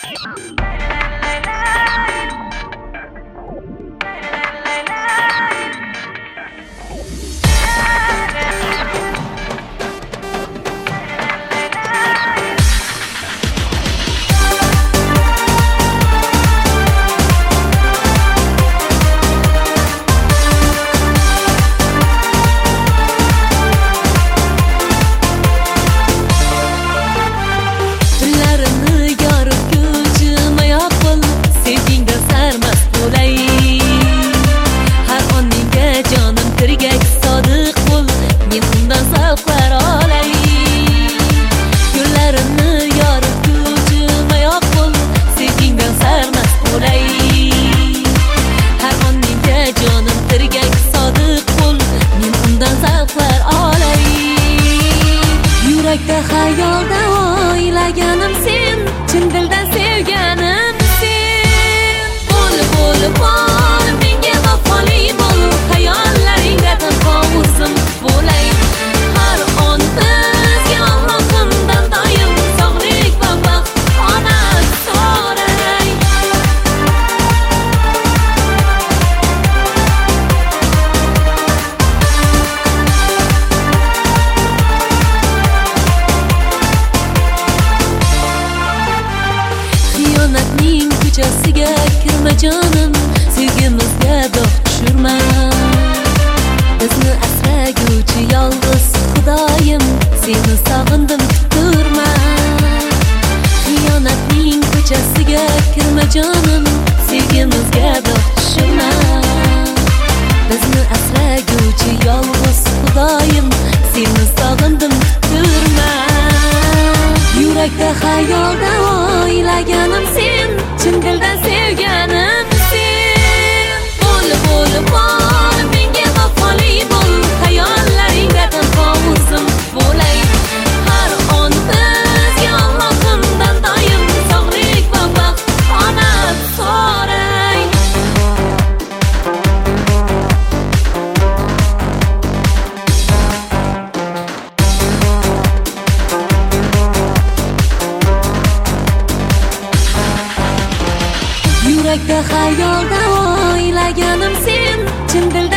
Hayolda o'ylaganim sen, chin dildan sevganim sen. Bo'l menga vafoli bo'l, hayollaringda tanho o'zim bo'lay. Har on bizga Allohimdan doim sog'lik va baxt omad so'ray. Xiyonatning ko'chasiga kirma jonim, sevgimizga dog' tushirma. Bizni asraguvchi yolg'iz Xudoyim, seni sog'indim kuturma. Xiyonatning ko'chasiga kirma jonim, sevgimizga dog' tushirma. Bizni asraguvchi yolg'iz Xudoyim, seni sog'indim kuturma. Yurakda hayolda o'ylaganim sen, chin dildan sevganim sen. Bo'l menga vafoli bo'l, hayollaringda tanho o'zim bo'lay. Har on bizga Allohimdan doim sog'lik va baxt omad so'ray. Yurakda hayolda o'ylaganim sen, chin dildan